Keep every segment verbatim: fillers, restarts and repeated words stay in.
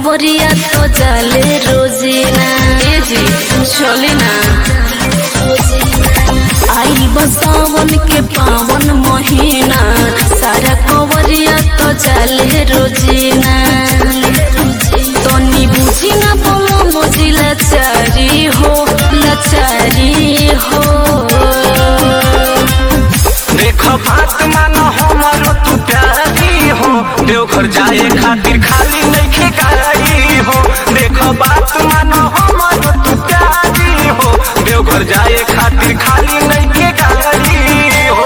कवरिया तो जाले रोजीना ए जी चली ना आई बसावन के पावन महीना सारा कवरिया तो जाले रोजीना तनी बुझी ना बोलो मुझी लाचारी हो लाचारी हो देखो बात मानो हमारो तू प्यारी हो देवघर जाए खातिर खाली नहीं गाड़ी हो। देखो बात मानो हमारो तू प्यारी हो देवघर जाए खातिर खाली नहीं गाड़ी हो।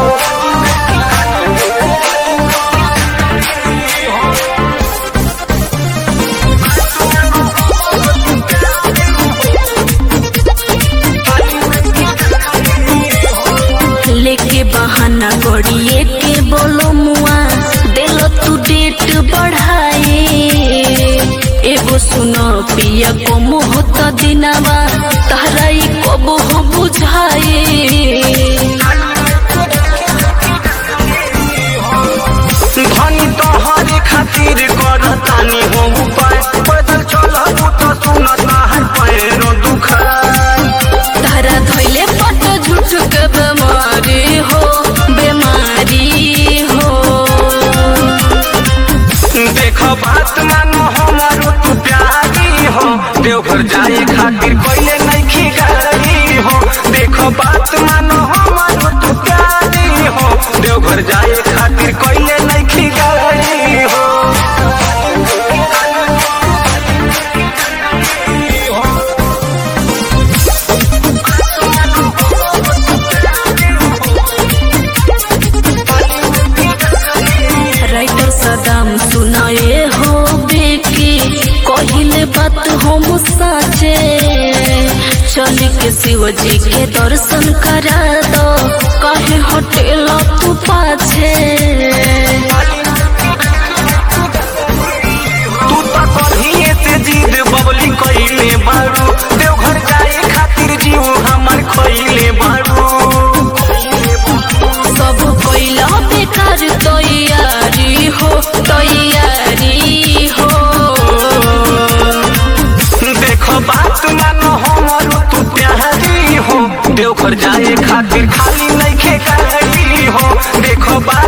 लेके बहाना गड़िए के बोलो मुआ दिलो तू डेट बढ़ाए एगो सुनो पिया को मोहत दिनावा तहराई कब हो बुझाए धनी तोहरे खातिर करतानी हो उपाय पैदल चलबू तो सुनत हर पैरो दुखाई तारा धोइले पट झूठ के बीमारी हो बीमारी हो देखो बात मानो हमारो तू प्यारी हो देवघर जाए खातिर कोइले नहीं गाड़ी हो। देखो बात मानो हमारो तू प्यारी हो देवघर जाए खातिर कोइले नहीं गाड़ी हो। राइटर सदाम सुनाए हो बेकी कहिले बात हम साचे चल के शिव जी के दर्शन करा दो कहे होटल तू पाछे तू तो कहिए से जिद बबली कइले बारू देवघर जाए खातिर जीव हमर खइले बारू। सब कोइला बेकार तैयारी हो तैयारी हो देखो बात मानो हमारो तू प्यारी हो देवघर जाए खातिर खाली नहीं गाड़ी हो। देखो बात